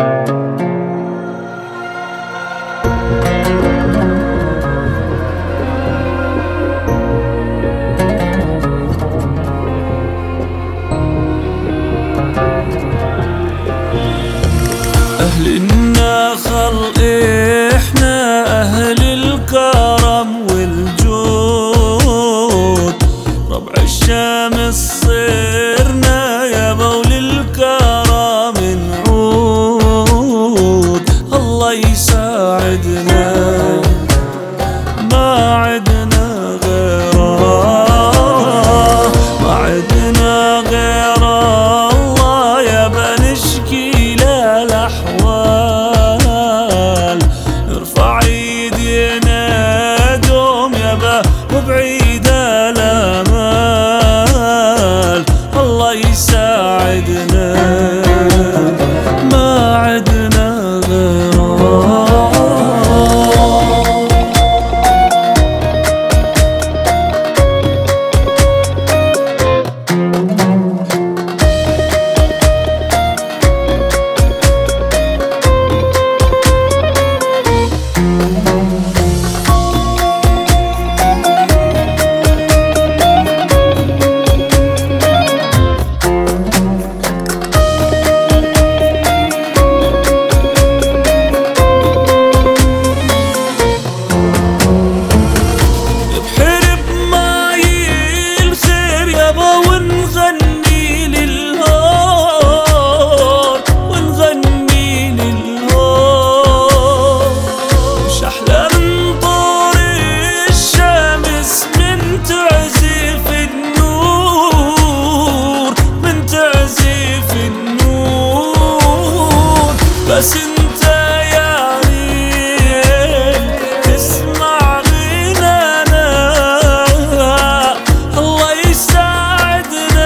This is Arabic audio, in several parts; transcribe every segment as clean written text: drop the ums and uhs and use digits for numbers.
أهل النخل إحنا أهل الكرم والجود، ربع الشمس صرنا يابا وللكرم نعود. الله يساعدنا ما عدنا غيره، ما عدنا غيره الله يابا نشكي له الأحوال، نرفع ايدينا دوم يابا وبعيد الامال. الله يساعدنا ما عدنا غيره. بس انت يا ريت تسمع غنانا، الله يساعدنا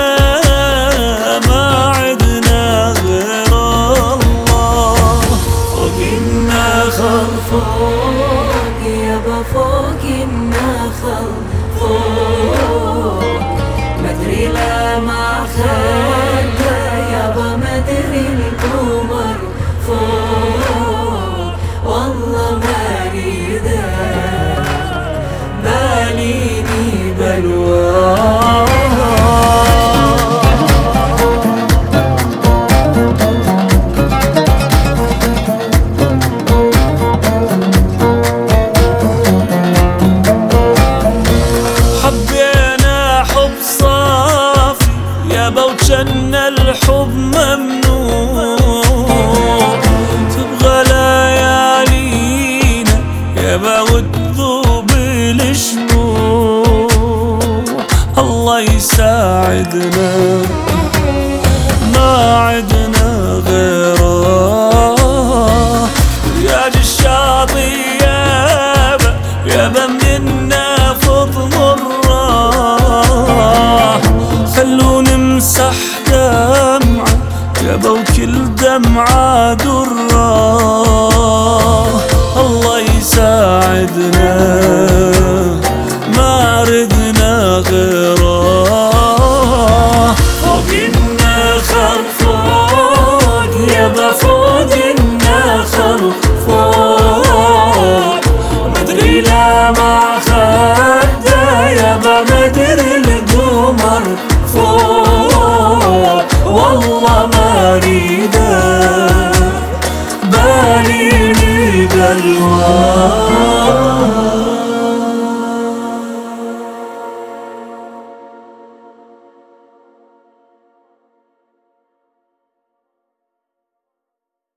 ما عدنا غير الله. فوق النخل فوق يابا فوق النخل فوق، مدري لا ما خلى يابا مدري القمر فوق، والله ما اريده باليني بلواه. حبينا حب صافي يابا وجنى الحب ممنوع، تبغى ليالينا يابا وتذوب الشموع. الله يساعدنا ما عدنا غيره، رياض الشاطئ يابا منا فض مره، خلو نمسح دمعة يابا وكل دمعة درة. الله يساعدنا ما ردنا غيره. فوق النخل فوق يابا فوق النخل فوق، مدري لا ما خده يابا مدري القمر فوق، والله ما اريده باليني بلواه.